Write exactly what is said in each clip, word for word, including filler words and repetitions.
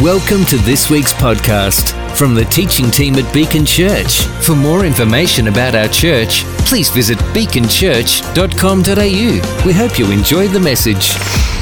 Welcome to this week's podcast from the teaching team at Beacon Church. For more information about our church, please visit beacon church dot com dot a u. We hope you enjoy the message.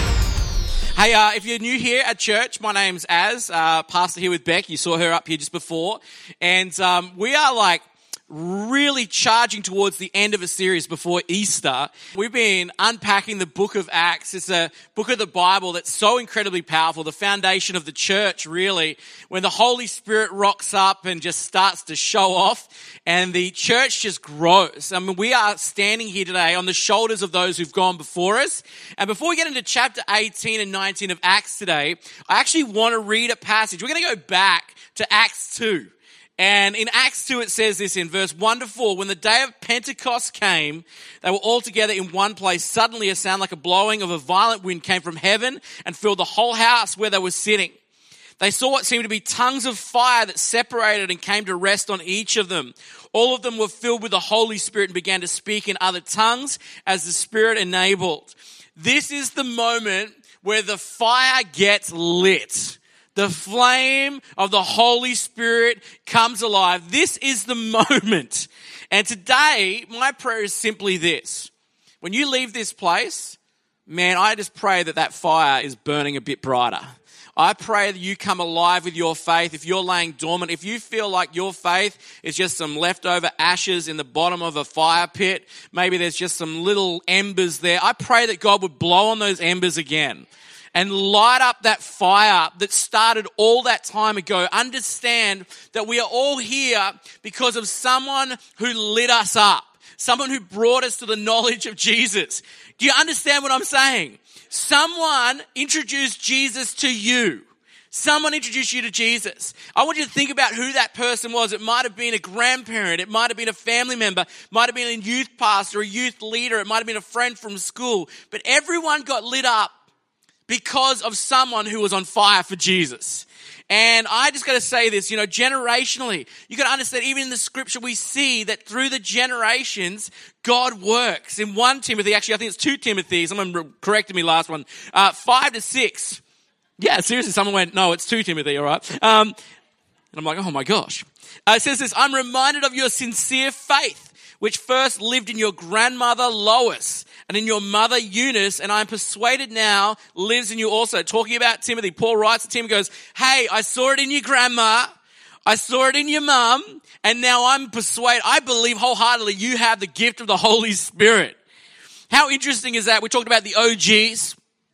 Hey, uh, if you're new here at church, my name's Az, uh, pastor here with Beck. You saw her up here just before. And um, we are like really charging towards the end of a series before Easter. We've been unpacking the book of Acts. It's a book of the Bible that's so incredibly powerful, the foundation of the church, really, when the Holy Spirit rocks up and just starts to show off and the church just grows. I mean, we are standing here today on the shoulders of those who've gone before us. And before we get into chapter eighteen and nineteen of Acts today, I actually want to read a passage. We're going to go back to Acts two. And in Acts two, it says this in verse one to four, when the day of Pentecost came, they were all together in one place. Suddenly a sound like a blowing of a violent wind came from heaven and filled the whole house where they were sitting. They saw what seemed to be tongues of fire that separated and came to rest on each of them. All of them were filled with the Holy Spirit and began to speak in other tongues as the Spirit enabled. This is the moment where the fire gets lit. The flame of the Holy Spirit comes alive. This is the moment. And today, my prayer is simply this. When you leave this place, man, I just pray that that fire is burning a bit brighter. I pray that you come alive with your faith. If you're laying dormant, if you feel like your faith is just some leftover ashes in the bottom of a fire pit, maybe there's just some little embers there, I pray that God would blow on those embers again and light up that fire that started all that time ago. Understand that we are all here because of someone who lit us up, someone who brought us to the knowledge of Jesus. Do you understand what I'm saying? Someone introduced Jesus to you. Someone introduced you to Jesus. I want you to think about who that person was. It might have been a grandparent. It might have been a family member. It might have been a youth pastor, a youth leader. It might have been a friend from school. But everyone got lit up because of someone who was on fire for Jesus. And I just got to say this, you know, generationally, you got to understand, even in the scripture, we see that through the generations, God works. In First Timothy, actually, I think it's two Timothy's, someone corrected me last one, uh, five to six. Yeah, seriously, someone went, no, it's two Timothy, all right. Um, and I'm like, oh my gosh. Uh, it says this, I'm reminded of your sincere faith, which first lived in your grandmother Lois and in your mother Eunice, and I'm persuaded now lives in you also. Talking about Timothy, Paul writes to Timothy, goes, hey, I saw it in your grandma, I saw it in your mum, and now I'm persuaded, I believe wholeheartedly you have the gift of the Holy Spirit. How interesting is that? We talked about the O Gs,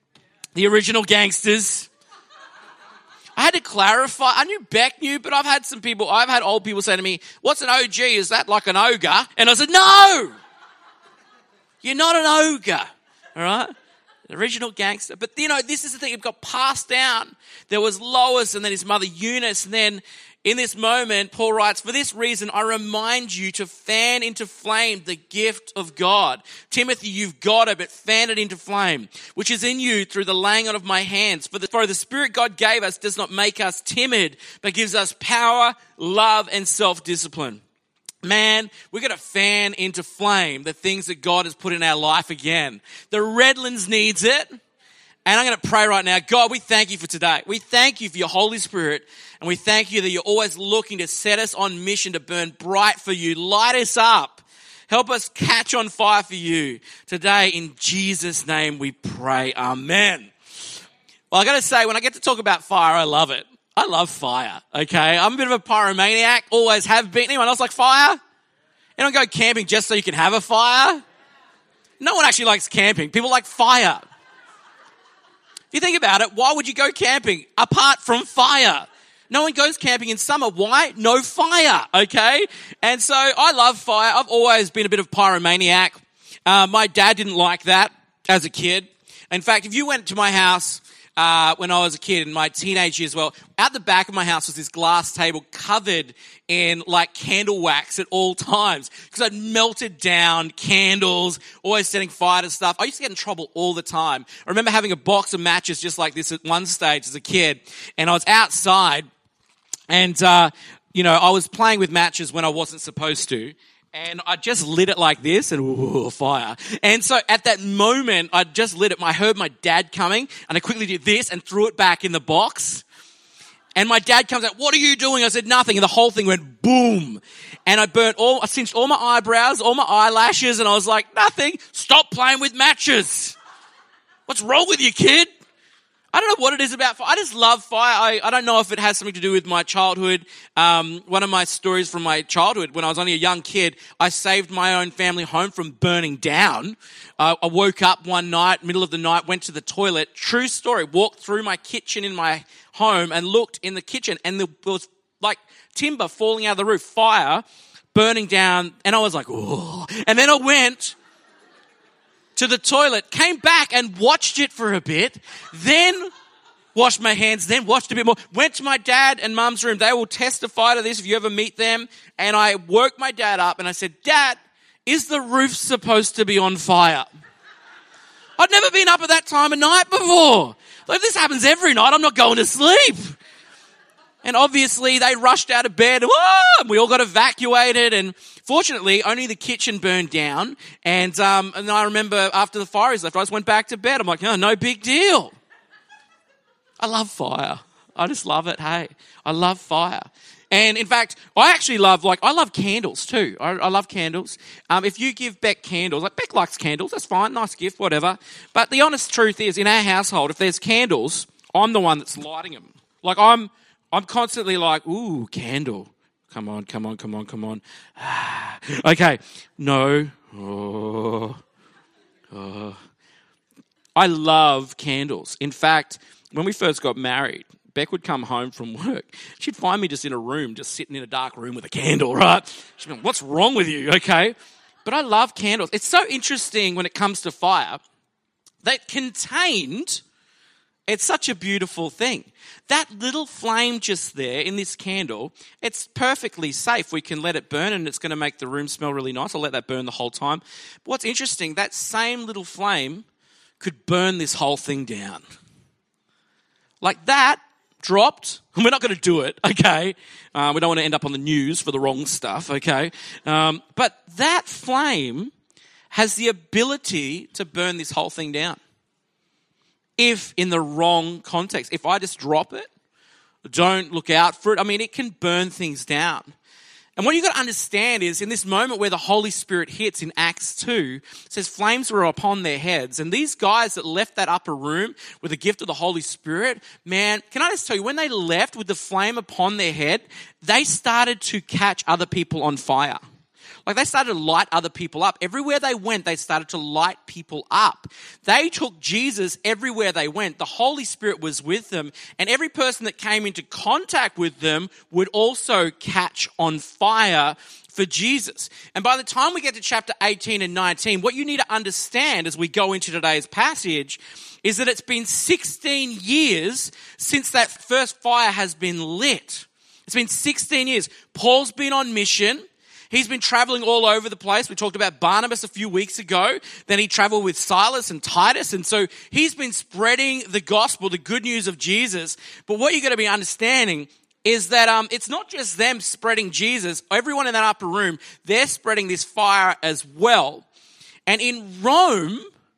the original gangsters. I had to clarify. I knew Beck knew, but I've had some people, I've had old people say to me, what's an O G? Is that like an ogre? And I said, no! You're not an ogre, all right? The original gangster. But, you know, this is the thing. It got passed down. There was Lois and then his mother Eunice. And then in this moment, Paul writes, for this reason, I remind you to fan into flame the gift of God. Timothy, you've got it, but fan it into flame, which is in you through the laying on of my hands. For the, for the Spirit God gave us does not make us timid, but gives us power, love, and self-discipline. Man, we're going to fan into flame the things that God has put in our life again. The Redlands needs it. And I'm going to pray right now. God, we thank you for today. We thank you for your Holy Spirit. And we thank you that you're always looking to set us on mission to burn bright for you. Light us up. Help us catch on fire for you. Today, in Jesus' name we pray. Amen. Well, I got to say, when I get to talk about fire, I love it. I love fire, okay? I'm a bit of a pyromaniac, always have been. Anyone else like fire? Anyone go camping just so you can have a fire? No one actually likes camping. People like fire. If you think about it, why would you go camping apart from fire? No one goes camping in summer. Why? No fire, okay? And so I love fire. I've always been a bit of pyromaniac. Uh, my dad didn't like that as a kid. In fact, if you went to my house Uh, when I was a kid in my teenage years, well, out the back of my house was this glass table covered in like candle wax at all times because I'd melted down candles, always setting fire to stuff. I used to get in trouble all the time. I remember having a box of matches just like this at one stage as a kid, and I was outside and, uh, you know, I was playing with matches when I wasn't supposed to. And I just lit it like this and ooh, fire. And so at that moment, I just lit it. I heard my dad coming and I quickly did this and threw it back in the box. And my dad comes out, what are you doing? I said, nothing. And the whole thing went boom. And I burnt all, I cinched all my eyebrows, all my eyelashes, and I was like, nothing. Stop playing with matches. What's wrong with you, kid? I don't know what it is about fire. I just love fire. I, I don't know if it has something to do with my childhood. Um, one of my stories from my childhood, when I was only a young kid, I saved my own family home from burning down. Uh, I woke up one night, middle of the night, went to the toilet. True story. Walked through my kitchen in my home and looked in the kitchen, and there was like timber falling out of the roof, fire burning down, and I was like, oh. And then I went to the toilet, came back and watched it for a bit, then washed my hands, then watched a bit more, went to my dad and mum's room. They will testify to this if you ever meet them. And I woke my dad up and I said, Dad, is the roof supposed to be on fire? I'd never been up at that time of night before. Like, this happens every night. I'm not going to sleep. And obviously they rushed out of bed. And we all got evacuated. And fortunately, only the kitchen burned down. And, um, and I remember after the fire is left, I just went back to bed. I'm like, oh, no big deal. I love fire. I just love it. Hey, I love fire. And in fact, I actually love, like, I love candles too. I, I love candles. Um, if you give Beck candles, like Beck likes candles, that's fine, nice gift, whatever. But the honest truth is, in our household, if there's candles, I'm the one that's lighting them. Like, I'm, I'm constantly like, ooh, candle. Come on, come on, come on, come on. Okay, no. Oh. Oh. I love candles. In fact, when we first got married, Beck would come home from work. She'd find me just in a room, just sitting in a dark room with a candle, right? She'd be like, what's wrong with you? Okay. But I love candles. It's so interesting when it comes to fire that contained, it's such a beautiful thing. That little flame just there in this candle, it's perfectly safe. We can let it burn and it's going to make the room smell really nice. I'll let that burn the whole time. But what's interesting, that same little flame could burn this whole thing down. Like that dropped, and we're not going to do it, okay? Uh, we don't want to end up on the news for the wrong stuff, okay? Um, but that flame has the ability to burn this whole thing down. If in the wrong context, if I just drop it, don't look out for it, I mean, it can burn things down. And what you've got to understand is in this moment where the Holy Spirit hits in Acts two, it says flames were upon their heads. And these guys that left that upper room with the gift of the Holy Spirit, man, can I just tell you, when they left with the flame upon their head, they started to catch other people on fire. Like they started to light other people up. Everywhere they went, they started to light people up. They took Jesus everywhere they went. The Holy Spirit was with them. And every person that came into contact with them would also catch on fire for Jesus. And by the time we get to chapter eighteen and nineteen, what you need to understand as we go into today's passage is that it's been sixteen years since that first fire has been lit. It's been sixteen years. Paul's been on mission. He's been traveling all over the place. We talked about Barnabas a few weeks ago. Then he traveled with Silas and Titus. And so he's been spreading the gospel, the good news of Jesus. But what you're going to be understanding is that um, it's not just them spreading Jesus. Everyone in that upper room, they're spreading this fire as well. And in Rome,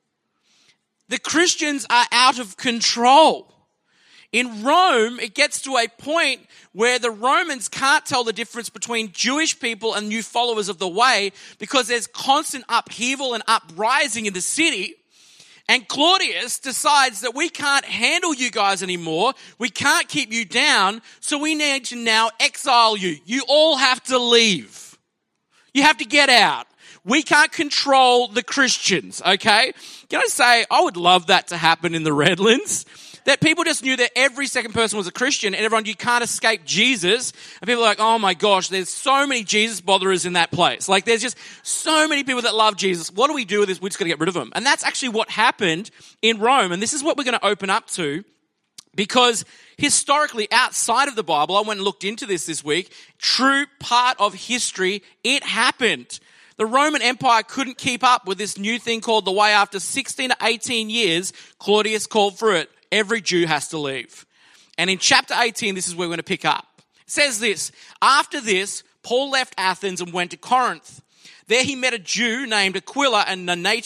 the Christians are out of control. In Rome, it gets to a point where the Romans can't tell the difference between Jewish people and new followers of the way because there's constant upheaval and uprising in the city. And Claudius decides that we can't handle you guys anymore. We can't keep you down. So we need to now exile you. You all have to leave. You have to get out. We can't control the Christians, okay? Can I say, I would love that to happen in the Redlands. That people just knew that every second person was a Christian and everyone, you can't escape Jesus. And people are like, oh my gosh, there's so many Jesus botherers in that place. Like there's just so many people that love Jesus. What do we do with this? We're just going to get rid of them. And that's actually what happened in Rome. And this is what we're going to open up to because historically outside of the Bible, I went and looked into this this week, true part of history, it happened. The Roman Empire couldn't keep up with this new thing called the Way. After sixteen to eighteen years, Claudius called for it. Every Jew has to leave. And in chapter eighteen, this is where we're going to pick up. It says this, after this, Paul left Athens and went to Corinth. There he met a Jew named Aquila and a native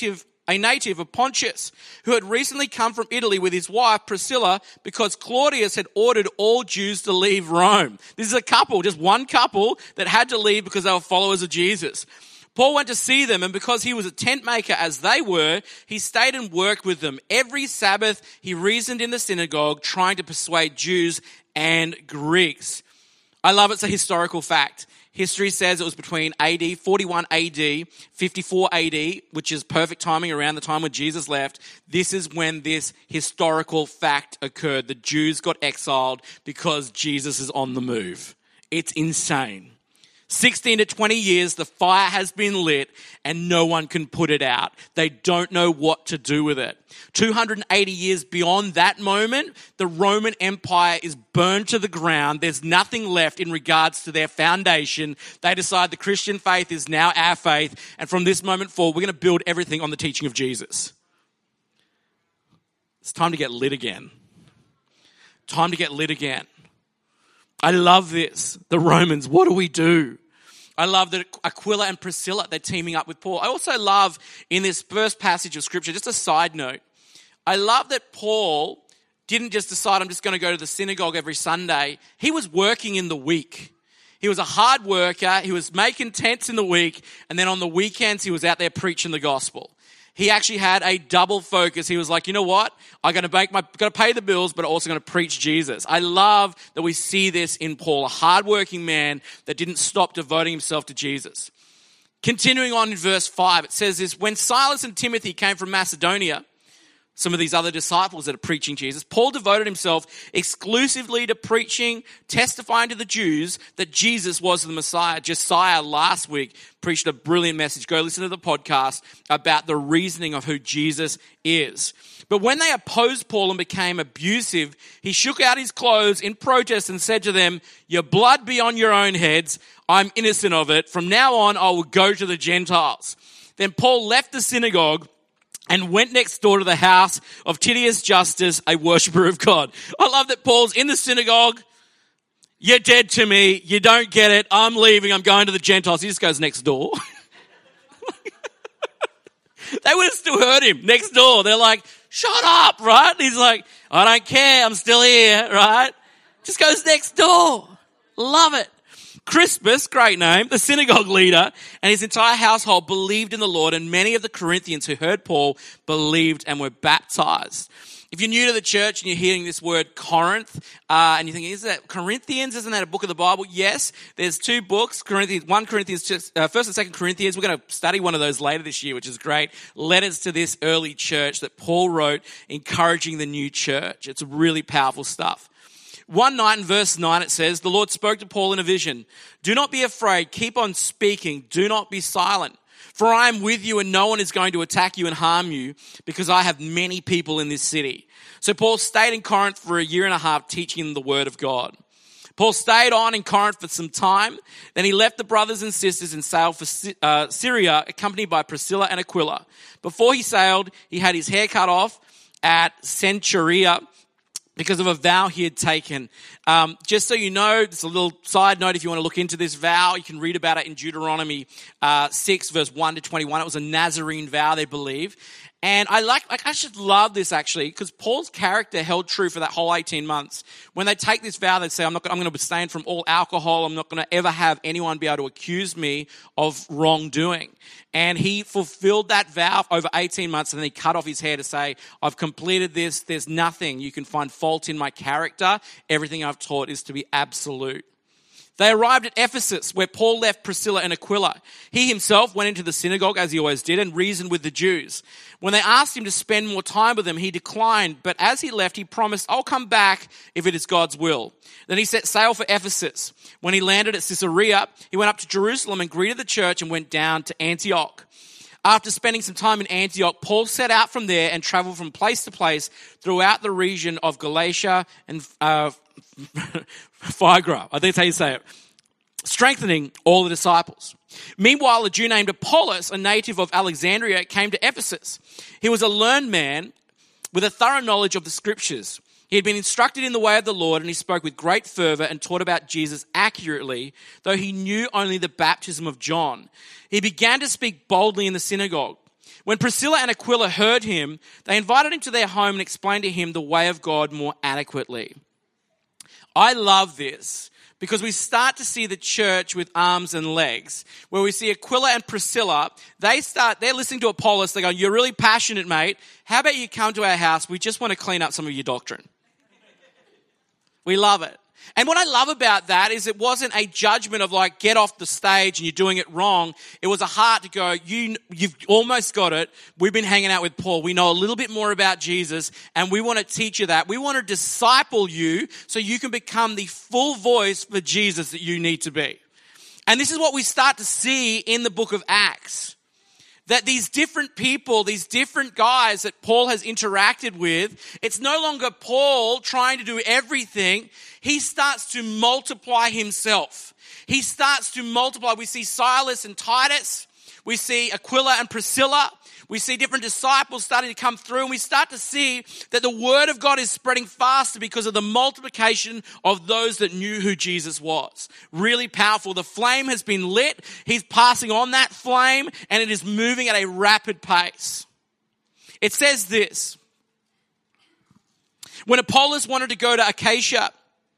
a native of Pontus, who had recently come from Italy with his wife Priscilla because Claudius had ordered all Jews to leave Rome. This is a couple, just one couple that had to leave because they were followers of Jesus. Paul went to see them, and because he was a tent maker as they were, he stayed and worked with them. Every Sabbath, he reasoned in the synagogue, trying to persuade Jews and Greeks. I love it's a historical fact. History says it was between A D, forty-one A D, fifty-four A D, which is perfect timing around the time when Jesus left. This is when this historical fact occurred. The Jews got exiled because Jesus is on the move. It's insane. sixteen to twenty years, the fire has been lit and no one can put it out. They don't know what to do with it. two hundred eighty years beyond that moment, the Roman Empire is burned to the ground. There's nothing left in regards to their foundation. They decide the Christian faith is now our faith, and from this moment forward, we're going to build everything on the teaching of Jesus. It's time to get lit again. Time to get lit again. I love this. The Romans, what do we do? I love that Aquila and Priscilla, they're teaming up with Paul. I also love in this first passage of scripture, just a side note, I love that Paul didn't just decide I'm just going to go to the synagogue every Sunday. He was working in the week. He was a hard worker. He was making tents in the week. And then on the weekends, he was out there preaching the gospel. He actually had a double focus. He was like, you know what? I'm going to make my, got to pay the bills, but also going to preach Jesus. I love that we see this in Paul, a hardworking man that didn't stop devoting himself to Jesus. Continuing on in verse five, it says this, when Silas and Timothy came from Macedonia, some of these other disciples that are preaching Jesus, Paul devoted himself exclusively to preaching, testifying to the Jews that Jesus was the Messiah. Josiah last week preached a brilliant message. Go listen to the podcast about the reasoning of who Jesus is. But when they opposed Paul and became abusive, he shook out his clothes in protest and said to them, your blood be on your own heads. I'm innocent of it. From now on, I will go to the Gentiles. Then Paul left the synagogue and went next door to the house of Titius Justus, a worshiper of God. I love that Paul's in the synagogue. You're dead to me. You don't get it. I'm leaving. I'm going to the Gentiles. He just goes next door. They would have still heard him next door. They're like, shut up, right? He's like, I don't care. I'm still here, right? Just goes next door. Love it. Crispus, great name, the synagogue leader, and his entire household believed in the Lord, and many of the Corinthians who heard Paul believed and were baptized. If you're new to the church and you're hearing this word Corinth, uh, and you're thinking, is that Corinthians? Isn't that a book of the Bible? Yes, there's two books, Corinthians, one Corinthians, uh, First and Second Corinthians. We're going to study one of those later this year, which is great. Letters to this early church that Paul wrote, encouraging the new church. It's really powerful stuff. One night in verse nine it says, the Lord spoke to Paul in a vision. Do not be afraid. Keep on speaking. Do not be silent. For I am with you and no one is going to attack you and harm you because I have many people in this city. So Paul stayed in Corinth for a year and a half teaching the word of God. Paul stayed on in Corinth for some time. Then he left the brothers and sisters and sailed for uh, Syria, accompanied by Priscilla and Aquila. Before he sailed, he had his hair cut off at Cenchrea, because of a vow he had taken. Um, just so you know, it's a little side note if you want to look into this vow. You can read about it in Deuteronomy uh, six, verse one to twenty-one. It was a Nazarene vow, they believe. And I like, like I should love this actually, because Paul's character held true for that whole eighteen months. When they take this vow, they say, I'm not, I'm going to abstain from all alcohol. I'm not going to ever have anyone be able to accuse me of wrongdoing. And he fulfilled that vow over eighteen months, and then he cut off his hair to say, I've completed this. There's nothing you can find fault in my character. Everything I've taught is to be absolute. They arrived at Ephesus, where Paul left Priscilla and Aquila. He himself went into the synagogue, as he always did, and reasoned with the Jews. When they asked him to spend more time with them, he declined. But as he left, he promised, I'll come back if it is God's will. Then he set sail for Ephesus. When he landed at Caesarea, he went up to Jerusalem and greeted the church and went down to Antioch. After spending some time in Antioch, Paul set out from there and traveled from place to place throughout the region of Galatia and uh, Phrygia. I think that's how you say it. Strengthening all the disciples. Meanwhile, a Jew named Apollos, a native of Alexandria, came to Ephesus. He was a learned man with a thorough knowledge of the scriptures. He had been instructed in the way of the Lord, and he spoke with great fervor and taught about Jesus accurately, though he knew only the baptism of John. He began to speak boldly in the synagogue. When Priscilla and Aquila heard him, they invited him to their home and explained to him the way of God more adequately. I love this because we start to see the church with arms and legs, where we see Aquila and Priscilla. They start, they're listening to Apollos. They go, "You're really passionate, mate. How about you come to our house? We just want to clean up some of your doctrine." We love it. And what I love about that is it wasn't a judgment of like, get off the stage and you're doing it wrong. It was a heart to go, you, you've almost got it. We've been hanging out with Paul. We know a little bit more about Jesus and we want to teach you that. We want to disciple you so you can become the full voice for Jesus that you need to be. And this is what we start to see in the book of Acts. That these different people, these different guys that Paul has interacted with, it's no longer Paul trying to do everything. He starts to multiply himself. He starts to multiply. We see Silas and Titus. We see Aquila and Priscilla. We see different disciples starting to come through, and we start to see that the word of God is spreading faster because of the multiplication of those that knew who Jesus was. Really powerful. The flame has been lit. He's passing on that flame, and it is moving at a rapid pace. It says this: when Apollos wanted to go to Acacia,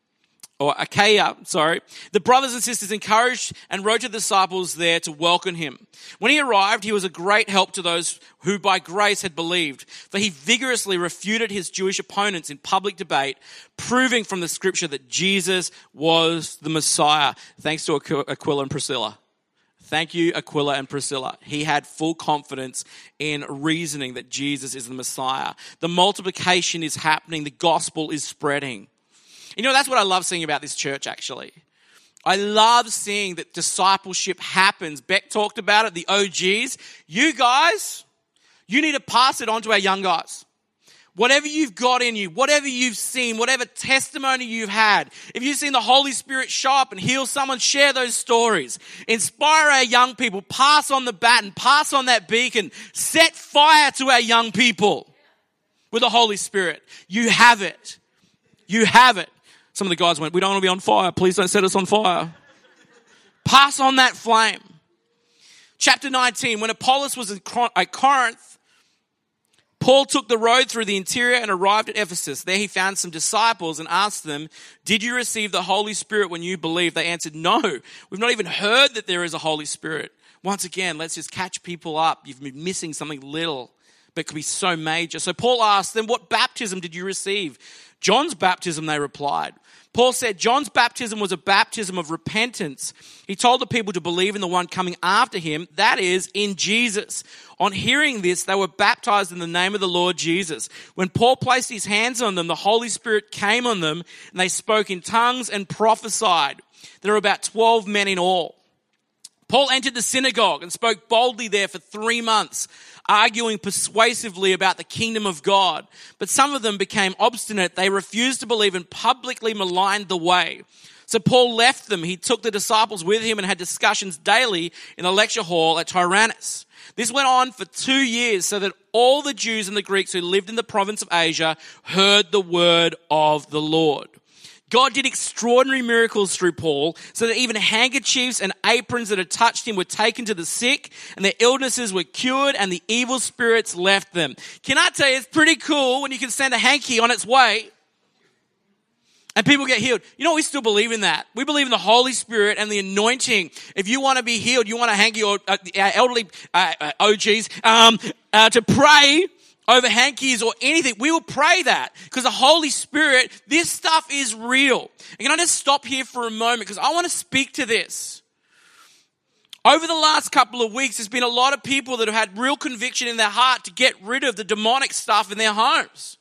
or Achaia, sorry, the brothers and sisters encouraged and wrote to the disciples there to welcome him. When he arrived, he was a great help to those who by grace had believed, for he vigorously refuted his Jewish opponents in public debate, proving from the scripture that Jesus was the Messiah. Thanks to Aquila and Priscilla. Thank you, Aquila and Priscilla. He had full confidence in reasoning that Jesus is the Messiah. The multiplication is happening. The gospel is spreading. You know, that's what I love seeing about this church, actually. I love seeing that discipleship happens. Beck talked about it, the O Gs. You guys, you need to pass it on to our young guys. Whatever you've got in you, whatever you've seen, whatever testimony you've had, if you've seen the Holy Spirit show up and heal someone, share those stories. Inspire our young people. Pass on the baton. Pass on that beacon. Set fire to our young people with the Holy Spirit. You have it. You have it. Some of the guys went, "We don't want to be on fire. Please don't set us on fire." Pass on that flame. Chapter nineteen, when Apollos was at Corinth, Paul took the road through the interior and arrived at Ephesus. There he found some disciples and asked them, "Did you receive the Holy Spirit when you believed?" They answered, "No, we've not even heard that there is a Holy Spirit." Once again, let's just catch people up. You've been missing something little, but it could be so major. So Paul asked them, "What baptism did you receive?" "John's baptism," they replied. Paul said John's baptism was a baptism of repentance. He told the people to believe in the one coming after him, that is, in Jesus. On hearing this, they were baptized in the name of the Lord Jesus. When Paul placed his hands on them, the Holy Spirit came on them, and they spoke in tongues and prophesied. There were about twelve men in all. Paul entered the synagogue and spoke boldly there for three months, arguing persuasively about the kingdom of God. But some of them became obstinate. They refused to believe and publicly maligned the way. So Paul left them. He took the disciples with him and had discussions daily in the lecture hall at Tyrannus. This went on for two years so that all the Jews and the Greeks who lived in the province of Asia heard the word of the Lord. God did extraordinary miracles through Paul so that even handkerchiefs and aprons that had touched him were taken to the sick and their illnesses were cured and the evil spirits left them. Can I tell you, it's pretty cool when you can send a hanky on its way and people get healed. You know, we still believe in that. We believe in the Holy Spirit and the anointing. If you want to be healed, you want a hanky or uh, elderly uh, uh, O Gs um, uh, to pray over hankies or anything, we will pray that because the Holy Spirit, this stuff is real. And can I just stop here for a moment because I want to speak to this. Over the last couple of weeks, there's been a lot of people that have had real conviction in their heart to get rid of the demonic stuff in their homes.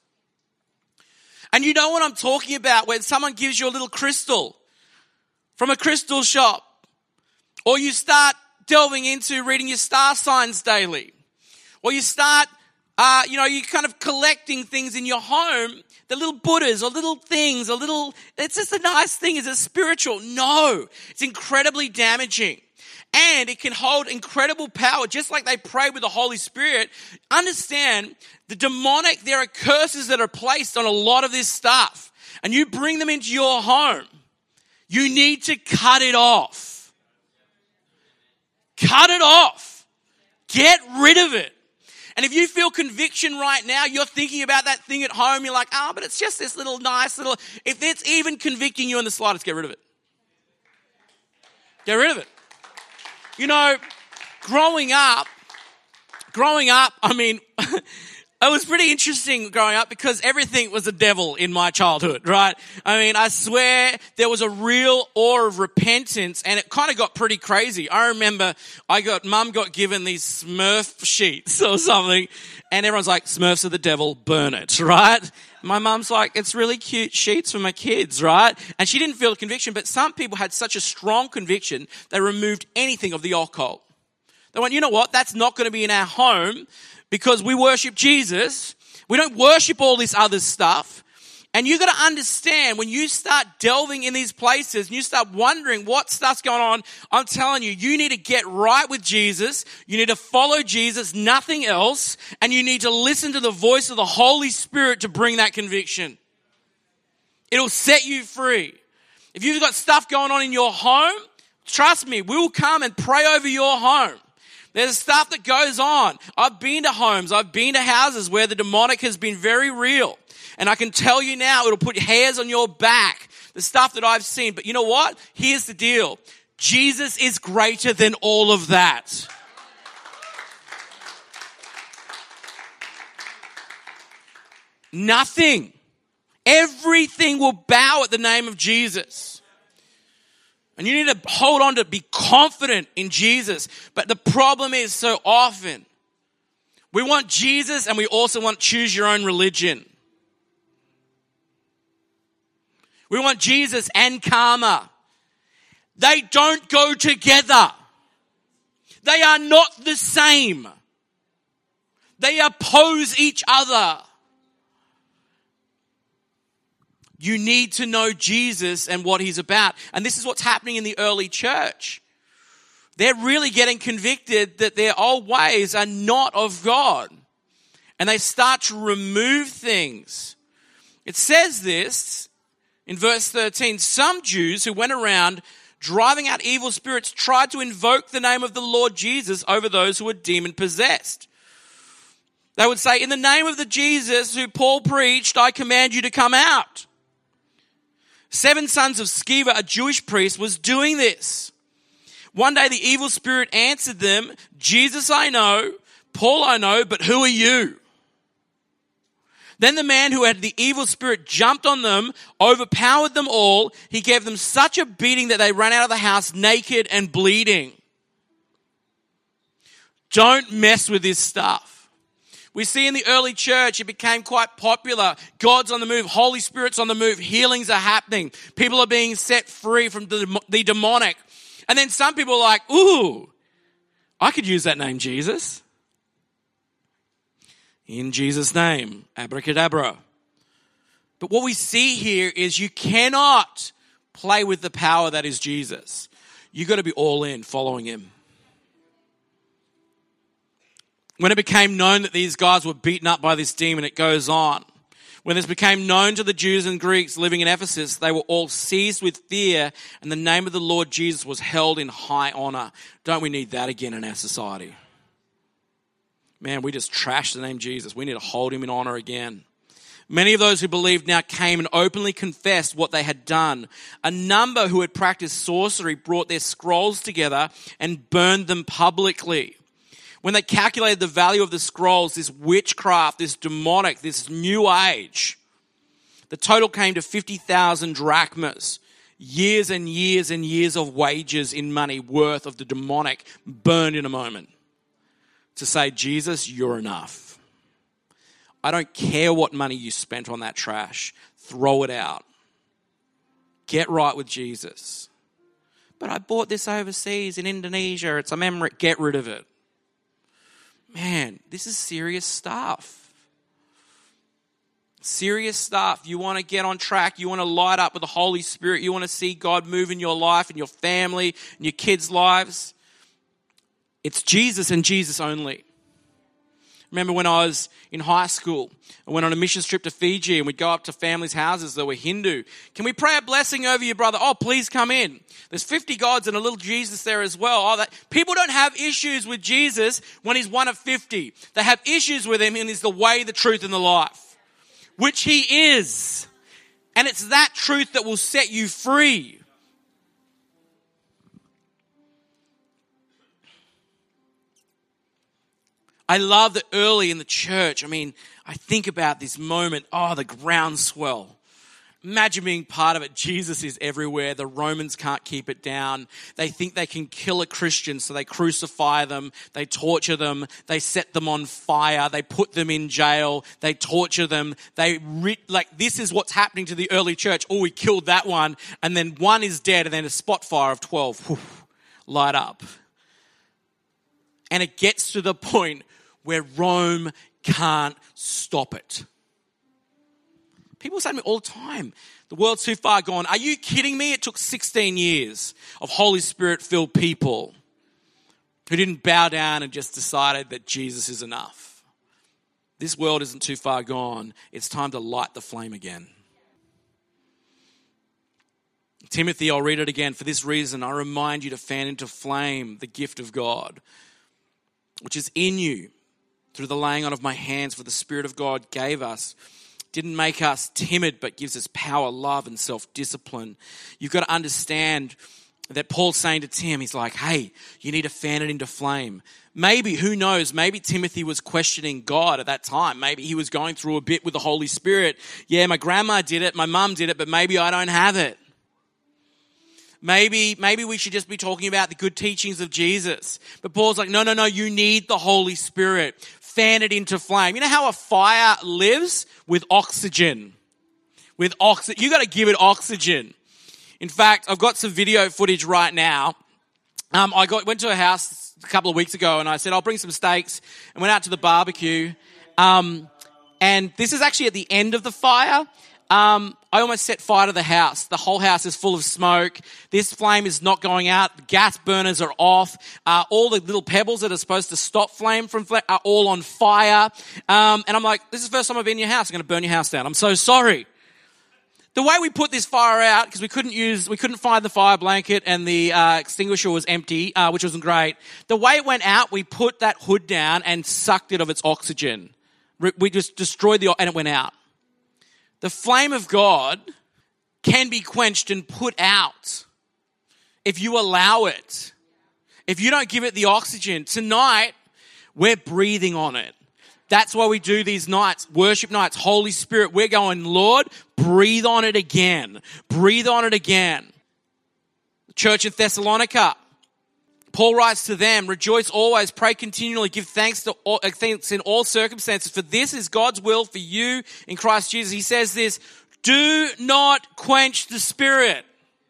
And you know what I'm talking about when someone gives you a little crystal from a crystal shop, or you start delving into reading your star signs daily, or you start Uh, you know, you're kind of collecting things in your home, the little Buddhas or little things, or little, it's just a nice thing. Is it spiritual? No, it's incredibly damaging. And it can hold incredible power, just like they pray with the Holy Spirit. Understand, the demonic, there are curses that are placed on a lot of this stuff. And you bring them into your home, you need to cut it off. Cut it off. Get rid of it. And if you feel conviction right now, you're thinking about that thing at home, you're like, oh, but it's just this little nice little, if it's even convicting you in the slightest, get rid of it. Get rid of it. You know, growing up, growing up, I mean, it was pretty interesting growing up because everything was a devil in my childhood, right? I mean, I swear there was a real awe of repentance and it kind of got pretty crazy. I remember I got, mum got given these Smurf sheets or something and everyone's like, Smurfs are the devil, burn it, right? My mum's like, it's really cute sheets for my kids, right? And she didn't feel a conviction, but some people had such a strong conviction, they removed anything of the occult. They went, you know what? That's not going to be in our home. Because we worship Jesus. We don't worship all this other stuff. And you got to understand when you start delving in these places and you start wondering what stuff's going on, I'm telling you, you need to get right with Jesus. You need to follow Jesus, nothing else. And you need to listen to the voice of the Holy Spirit to bring that conviction. It'll set you free. If you've got stuff going on in your home, trust me, we will come and pray over your home. There's stuff that goes on. I've been to homes, I've been to houses where the demonic has been very real. And I can tell you now, it'll put hairs on your back, the stuff that I've seen. But you know what? Here's the deal. Jesus is greater than all of that. Nothing. Everything will bow at the name of Jesus. And you need to hold on to be confident in Jesus. But the problem is so often we want Jesus and we also want choose your own religion. We want Jesus and karma. They don't go together. They are not the same. They oppose each other. You need to know Jesus and what he's about. And this is what's happening in the early church. They're really getting convicted that their old ways are not of God. And they start to remove things. It says this in verse thirteen. Some Jews who went around driving out evil spirits tried to invoke the name of the Lord Jesus over those who were demon possessed. They would say, in the name of the Jesus who Paul preached, I command you to come out. Seven sons of Sceva, a Jewish priest, was doing this. One day the evil spirit answered them, Jesus I know, Paul I know, but who are you? Then the man who had the evil spirit jumped on them, overpowered them all. He gave them such a beating that they ran out of the house naked and bleeding. Don't mess with this stuff. We see in the early church, it became quite popular. God's on the move. Holy Spirit's on the move. Healings are happening. People are being set free from the, the demonic. And then some people are like, ooh, I could use that name, Jesus. In Jesus' name, abracadabra. But what we see here is you cannot play with the power that is Jesus. You've got to be all in following him. When it became known that these guys were beaten up by this demon, it goes on. When this became known to the Jews and Greeks living in Ephesus, they were all seized with fear, and the name of the Lord Jesus was held in high honor. Don't we need that again in our society? Man, we just trashed the name Jesus. We need to hold him in honor again. Many of those who believed now came and openly confessed what they had done. A number who had practiced sorcery brought their scrolls together and burned them publicly. When they calculated the value of the scrolls, this witchcraft, this demonic, this new age, the total came to fifty thousand drachmas. Years and years and years of wages in money worth of the demonic burned in a moment. To say, Jesus, you're enough. I don't care what money you spent on that trash. Throw it out. Get right with Jesus. But I bought this overseas in Indonesia. It's a memory. Get rid of it. Man, this is serious stuff. Serious stuff. You want to get on track. You want to light up with the Holy Spirit. You want to see God move in your life and your family and your kids' lives. It's Jesus and Jesus only. Remember when I was in high school, I went on a mission trip to Fiji and we'd go up to families' houses that were Hindu. Can we pray a blessing over you, brother? Oh, please come in. There's fifty gods and a little Jesus there as well. Oh, that, people don't have issues with Jesus when he's one of fifty. They have issues with him and he's the way, the truth, and the life, which he is. And it's that truth that will set you free. I love that early in the church, I mean, I think about this moment, oh, the groundswell. Imagine being part of it. Jesus is everywhere. The Romans can't keep it down. They think they can kill a Christian, so they crucify them. They torture them. They set them on fire. They put them in jail. They torture them. They re- like this is what's happening to the early church. Oh, we killed that one, and then one is dead, and then a spot fire of twelve whew, light up. And it gets to the point where Rome can't stop it. People say to me all the time, the world's too far gone. Are you kidding me? It took sixteen years of Holy Spirit-filled people who didn't bow down and just decided that Jesus is enough. This world isn't too far gone. It's time to light the flame again. Timothy, I'll read it again. For this reason, I remind you to fan into flame the gift of God, which is in you, through the laying on of my hands. For the Spirit of God gave us, didn't make us timid, but gives us power, love, and self-discipline. You've got to understand that Paul's saying to Tim, he's like, hey, you need to fan it into flame. Maybe, who knows, maybe Timothy was questioning God at that time. Maybe he was going through a bit with the Holy Spirit. Yeah, my grandma did it, my mum did it, but maybe I don't have it. Maybe, maybe we should just be talking about the good teachings of Jesus. But Paul's like, no, no, no, you need the Holy Spirit. Fan it into flame. You know how a fire lives? With oxygen. With oxygen. You got to give it oxygen. In fact, I've got some video footage right now. Um, I got went to a house a couple of weeks ago and I said, I'll bring some steaks, and went out to the barbecue. Um, and this is actually at the end of the fire. Um, I almost set fire to the house. The whole house is full of smoke. This flame is not going out. The gas burners are off. Uh, all the little pebbles that are supposed to stop flame from flame are all on fire. Um, and I'm like, this is the first time I've been in your house. I'm going to burn your house down. I'm so sorry. The way we put this fire out, because we couldn't use, we couldn't find the fire blanket and the uh, extinguisher was empty, uh, which wasn't great. The way it went out, we put that hood down and sucked it of its oxygen. We just destroyed the, and it went out. The flame of God can be quenched and put out if you allow it. If you don't give it the oxygen. Tonight, we're breathing on it. That's why we do these nights, worship nights, Holy Spirit. We're going, Lord, breathe on it again. Breathe on it again. The church in Thessalonica, Paul writes to them, rejoice always, pray continually, give thanks to all, thanks in all circumstances, for this is God's will for you in Christ Jesus. He says this, do not quench the Spirit.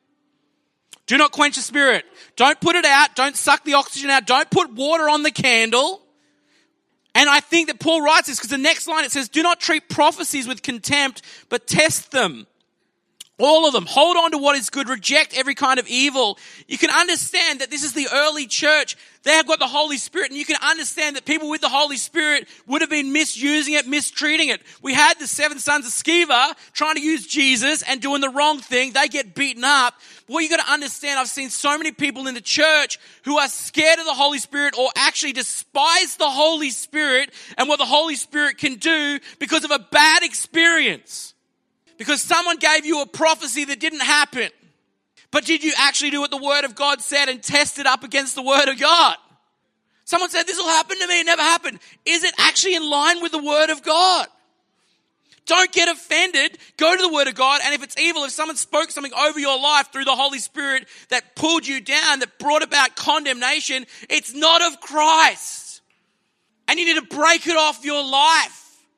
Do not quench the Spirit. Don't put it out. Don't suck the oxygen out. Don't put water on the candle. And I think that Paul writes this because the next line it says, do not treat prophecies with contempt, but test them. All of them. Hold on to what is good. Reject every kind of evil. You can understand that this is the early church. They have got the Holy Spirit, and you can understand that people with the Holy Spirit would have been misusing it, mistreating it. We had the seven sons of Sceva trying to use Jesus and doing the wrong thing. They get beaten up. But what you got to understand, I've seen so many people in the church who are scared of the Holy Spirit or actually despise the Holy Spirit and what the Holy Spirit can do because of a bad experience. Because someone gave you a prophecy that didn't happen. But did you actually do what the Word of God said and test it up against the Word of God? Someone said, this will happen to me. It never happened. Is it actually in line with the Word of God? Don't get offended. Go to the Word of God. And if it's evil, if someone spoke something over your life through the Holy Spirit that pulled you down, that brought about condemnation, it's not of Christ. And you need to break it off your life.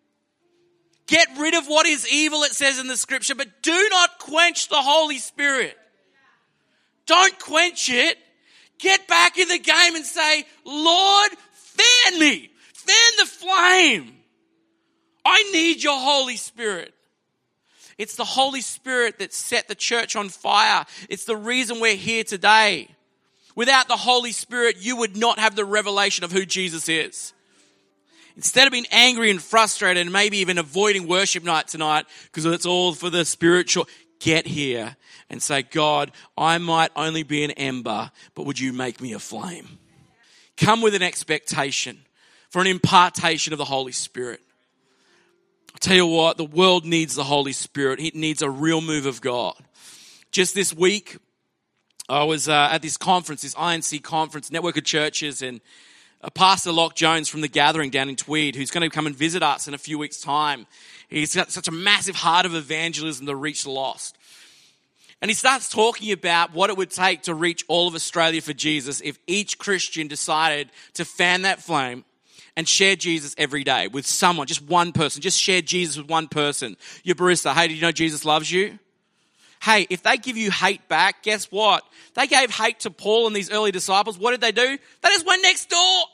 Get rid of what is evil, it says in the scripture, but do not quench the Holy Spirit. Don't quench it. Get back in the game and say, Lord, fan me. Fan the flame. I need your Holy Spirit. It's the Holy Spirit that set the church on fire. It's the reason we're here today. Without the Holy Spirit, you would not have the revelation of who Jesus is. Instead of being angry and frustrated and maybe even avoiding worship night tonight because it's all for the spiritual, get here and say, God, I might only be an ember, but would you make me a flame? Come with an expectation for an impartation of the Holy Spirit. I tell you what, the world needs the Holy Spirit. It needs a real move of God. Just this week, I was uh, at this conference, this I N C conference, Network of Churches, and uh, Pastor Locke Jones from The Gathering down in Tweed, who's going to come and visit us in a few weeks' time. He's got such a massive heart of evangelism to reach the lost. And he starts talking about what it would take to reach all of Australia for Jesus if each Christian decided to fan that flame and share Jesus every day with someone, just one person. Just share Jesus with one person. Your barista, hey, do you know Jesus loves you? Hey, if they give you hate back, guess what? They gave hate to Paul and these early disciples. What did they do? They just went next door.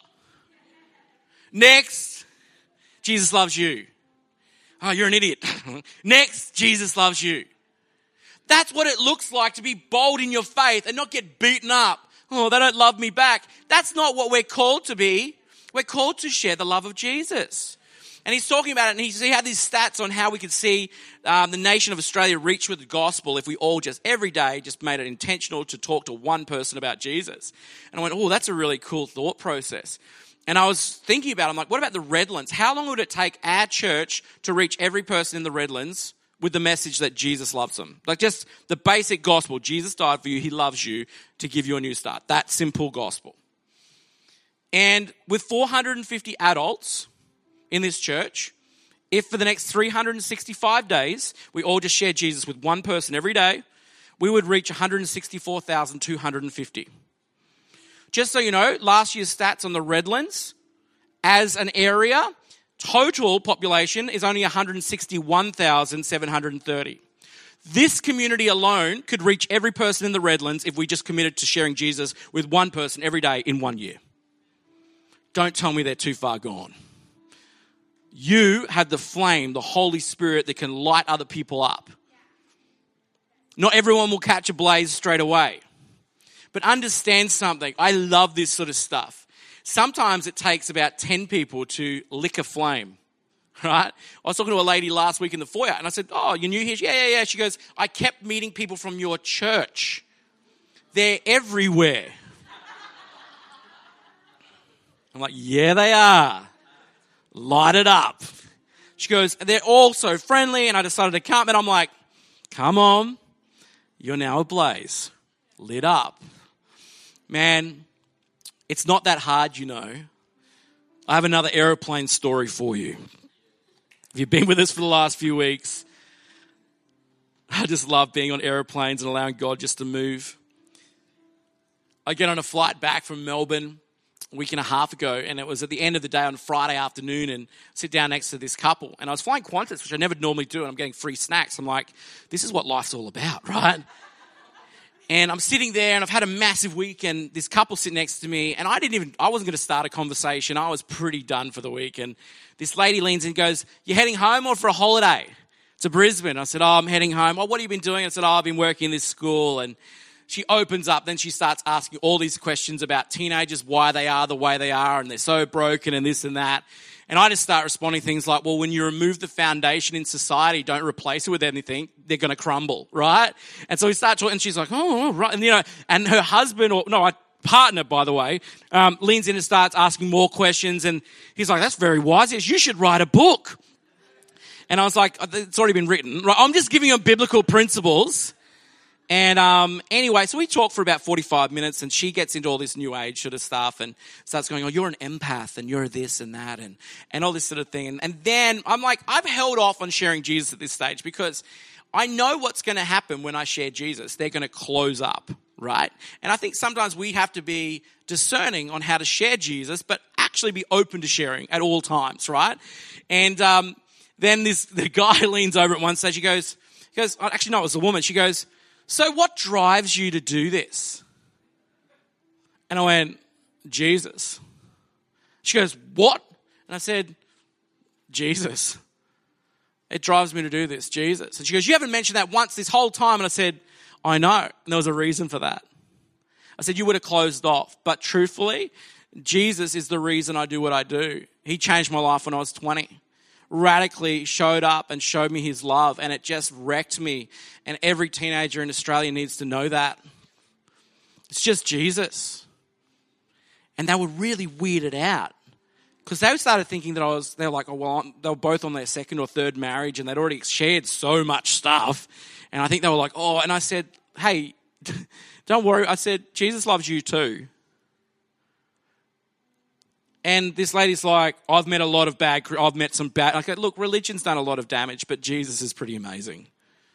Next, Jesus loves you. Oh, you're an idiot. Next, Jesus loves you. That's what it looks like to be bold in your faith and not get beaten up. Oh, they don't love me back. That's not what we're called to be. We're called to share the love of Jesus. And he's talking about it, and he had these stats on how we could see um, the nation of Australia reach with the gospel if we all just every day just made it intentional to talk to one person about Jesus. And I went, oh, that's a really cool thought process. And I was thinking about it, I'm like, what about the Redlands? How long would it take our church to reach every person in the Redlands with the message that Jesus loves them? Like just the basic gospel. Jesus died for you. He loves you to give you a new start. That simple gospel. And with four hundred fifty adults in this church, if for the next three hundred sixty-five days, we all just share Jesus with one person every day, we would reach one hundred sixty-four thousand two hundred fifty. Just so you know, last year's stats on the Redlands, as an area, total population is only one hundred sixty-one thousand seven hundred thirty. This community alone could reach every person in the Redlands if we just committed to sharing Jesus with one person every day in one year. Don't tell me they're too far gone. You have the flame, the Holy Spirit that can light other people up. Not everyone will catch a blaze straight away. But understand something. I love this sort of stuff. Sometimes it takes about ten people to lick a flame. Right? I was talking to a lady last week in the foyer and I said, oh, you're new here? Yeah, yeah, yeah. She goes, I kept meeting people from your church. They're everywhere. I'm like, yeah, they are. Light it up. She goes, they're all so friendly, and I decided to come, and I'm like, come on, you're now ablaze, lit up. Man, it's not that hard, you know. I have another aeroplane story for you. If you've been with us for the last few weeks, I just love being on aeroplanes and allowing God just to move. I get on a flight back from Melbourne a week and a half ago, and it was at the end of the day on Friday afternoon, and sit down next to this couple. And I was flying Qantas, which I never normally do, and I'm getting free snacks. I'm like, this is what life's all about, right? And I'm sitting there, and I've had a massive week, and this couple sit next to me, and I didn't even, I wasn't going to start a conversation. I was pretty done for the week. And this lady leans in and goes, you heading home or for a holiday? To Brisbane. I said, oh, I'm heading home. Oh, what have you been doing? I said, oh, I've been working in this school. And she opens up, then she starts asking all these questions about teenagers, why they are the way they are, and they're so broken and this and that. And I just start responding things like, well, when you remove the foundation in society, don't replace it with anything, they're going to crumble, right? And so we start talking, and she's like, oh, right. And, you know, and her husband, or no, my partner, by the way, um, leans in and starts asking more questions. And he's like, that's very wise. He goes, you should write a book. And I was like, it's already been written. Right? I'm just giving them biblical principles. And um, anyway, so we talk for about forty-five minutes, and she gets into all this new age sort of stuff and starts going, oh, you're an empath and you're this and that and, and all this sort of thing. And, and then I'm like, I've held off on sharing Jesus at this stage because I know what's going to happen when I share Jesus. They're going to close up, right? And I think sometimes we have to be discerning on how to share Jesus, but actually be open to sharing at all times, right? And um, then this the guy leans over at one stage. He goes, he goes, oh, actually, no, it was a woman. She goes, so what drives you to do this? And I went, Jesus. She goes, what? And I said, Jesus. It drives me to do this, Jesus. And she goes, you haven't mentioned that once this whole time. And I said, I know. And there was a reason for that. I said, you would have closed off. But truthfully, Jesus is the reason I do what I do. He changed my life when I was twenty. Radically showed up and showed me his love, and it just wrecked me. And every teenager in Australia needs to know that. It's just Jesus. And they were really weirded out because they started thinking that I was, they were like, oh, well, they were both on their second or third marriage and they'd already shared so much stuff. And I think they were like, oh, and I said, hey, don't worry. I said, Jesus loves you too. And this lady's like, I've met a lot of bad, I've met some bad, I go, look, religion's done a lot of damage, but Jesus is pretty amazing.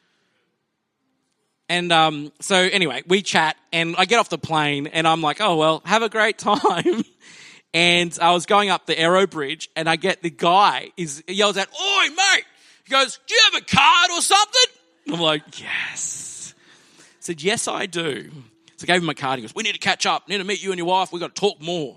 And um, so anyway, we chat and I get off the plane and I'm like, oh, well, have a great time. And I was going up the Aero Bridge and I get the guy, is, he yells out, oi, mate. He goes, do you have a card or something? And I'm like, yes. I said, yes, I do. So I gave him my card. He goes, we need to catch up. We need to meet you and your wife. We've got to talk more.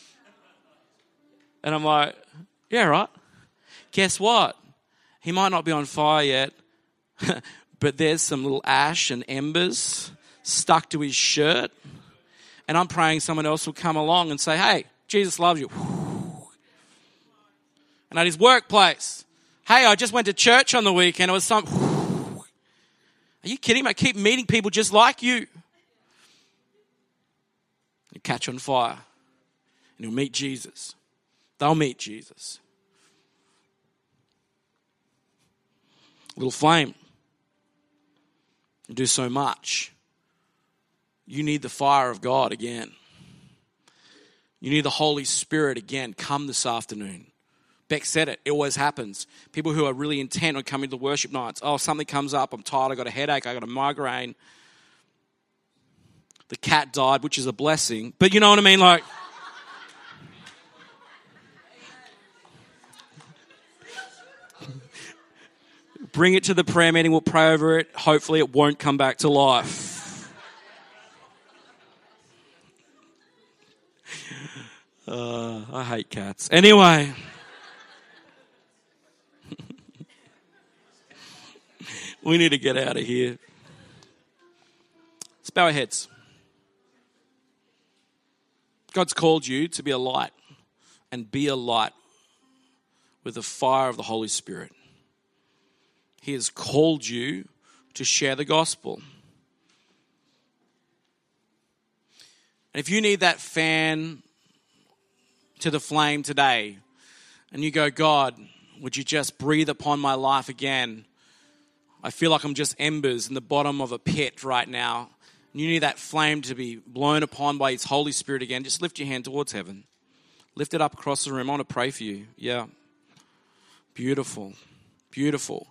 And I'm like, yeah, right. Guess what? He might not be on fire yet, but there's some little ash and embers stuck to his shirt. And I'm praying someone else will come along and say, hey, Jesus loves you. And at his workplace, hey, I just went to church on the weekend. It was some, are you kidding me? I keep meeting people just like you. You catch on fire and you'll meet Jesus. They'll meet Jesus. Little flame. You do so much. You need the fire of God again. You need the Holy Spirit again. Come this afternoon. Beck said it. It always happens. People who are really intent on coming to worship nights. Oh, something comes up. I'm tired. I got a headache. I got a migraine. The cat died, which is a blessing. But you know what I mean? Like, bring it to the prayer meeting. We'll pray over it. Hopefully it won't come back to life. Uh, I hate cats. Anyway. We need to get out of here. Let's bow our heads. God's called you to be a light and be a light with the fire of the Holy Spirit. He has called you to share the gospel. And if you need that fan to the flame today, and you go, God, would you just breathe upon my life again? I feel like I'm just embers in the bottom of a pit right now. And you need that flame to be blown upon by His Holy Spirit again. Just lift your hand towards heaven. Lift it up across the room. I want to pray for you. Yeah. Beautiful. Beautiful.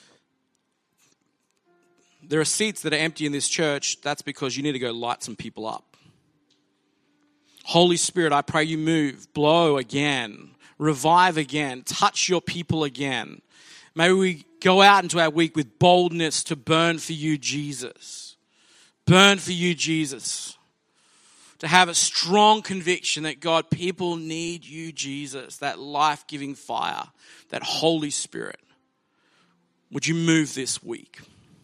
There are seats that are empty in this church. That's because you need to go light some people up. Holy Spirit, I pray you move, blow again, revive again, touch your people again. May we go out into our week with boldness to burn for you, Jesus. Burn for you, Jesus. To have a strong conviction that, God, people need you, Jesus. That life-giving fire, that Holy Spirit. Would you move this week?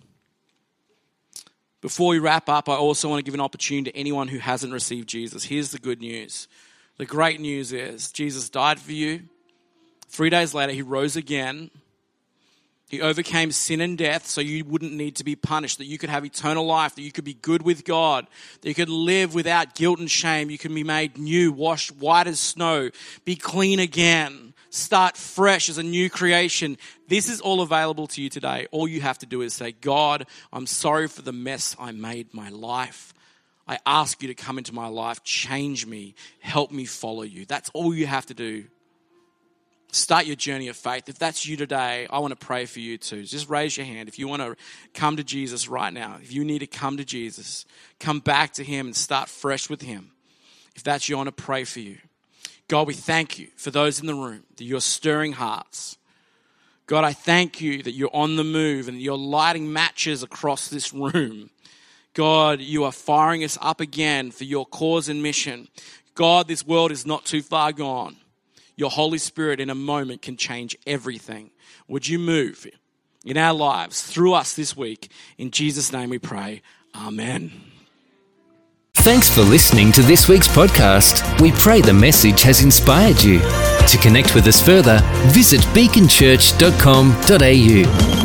Before we wrap up, I also want to give an opportunity to anyone who hasn't received Jesus. Here's the good news. The great news is Jesus died for you. Three days later, He rose again. He overcame sin and death so you wouldn't need to be punished, that you could have eternal life, that you could be good with God, that you could live without guilt and shame. You can be made new, washed white as snow, be clean again, start fresh as a new creation. This is all available to you today. All you have to do is say, God, I'm sorry for the mess I made my life. I ask you to come into my life, change me, help me follow you. That's all you have to do. Start your journey of faith. If that's you today, I want to pray for you too. Just raise your hand. If you want to come to Jesus right now, if you need to come to Jesus, come back to Him and start fresh with Him. If that's you, I want to pray for you. God, we thank you for those in the room, that you're stirring hearts. God, I thank you that you're on the move and you're lighting matches across this room. God, you are firing us up again for your cause and mission. God, this world is not too far gone. Your Holy Spirit in a moment can change everything. Would you move in our lives through us this week? In Jesus' name we pray. Amen. Thanks for listening to this week's podcast. We pray the message has inspired you. To connect with us further, visit beacon church dot com dot a u.